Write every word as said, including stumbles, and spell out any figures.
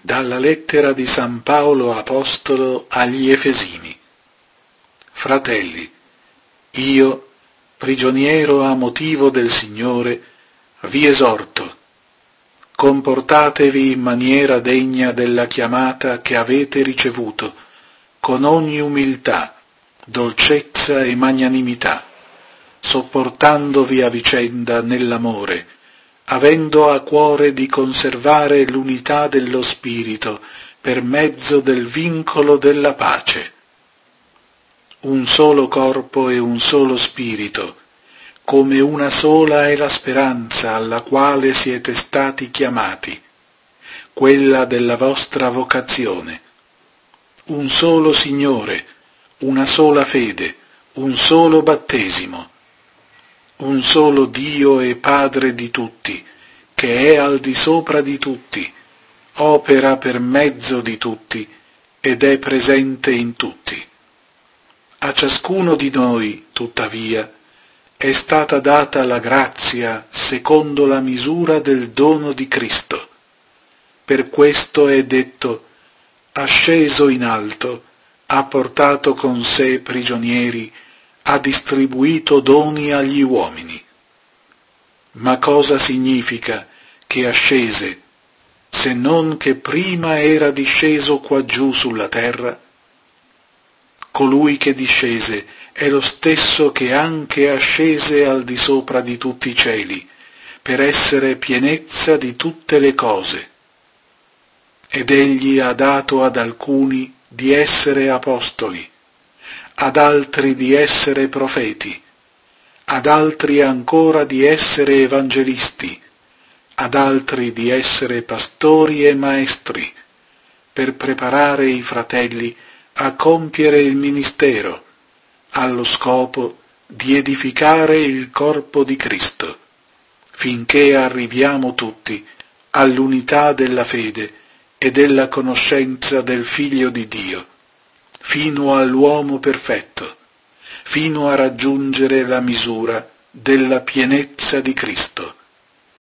Dalla lettera di San Paolo Apostolo agli Efesini. Fratelli, io, prigioniero a motivo del Signore, vi esorto: comportatevi in maniera degna della chiamata che avete ricevuto, con ogni umiltà, dolcezza e magnanimità, sopportandovi a vicenda nell'amore, avendo a cuore di conservare l'unità dello Spirito per mezzo del vincolo della pace. Un solo corpo e un solo Spirito, come una sola è la speranza alla quale siete stati chiamati, quella della vostra vocazione. Un solo Signore, una sola fede, un solo battesimo. Un solo Dio e Padre di tutti, che è al di sopra di tutti, opera per mezzo di tutti ed è presente in tutti. A ciascuno di noi, tuttavia, è stata data la grazia secondo la misura del dono di Cristo. Per questo è detto: asceso in alto, ha portato con sé prigionieri, ha distribuito doni agli uomini. Ma cosa significa che ascese, se non che prima era disceso quaggiù sulla terra? Colui che discese è lo stesso che anche ascese al di sopra di tutti i cieli, per essere pienezza di tutte le cose. Ed egli ha dato ad alcuni di essere apostoli, ad altri di essere profeti, ad altri ancora di essere evangelisti, ad altri di essere pastori e maestri, per preparare i fratelli a compiere il ministero, allo scopo di edificare il corpo di Cristo, finché arriviamo tutti all'unità della fede e della conoscenza del Figlio di Dio, fino all'uomo perfetto, fino a raggiungere la misura della pienezza di Cristo.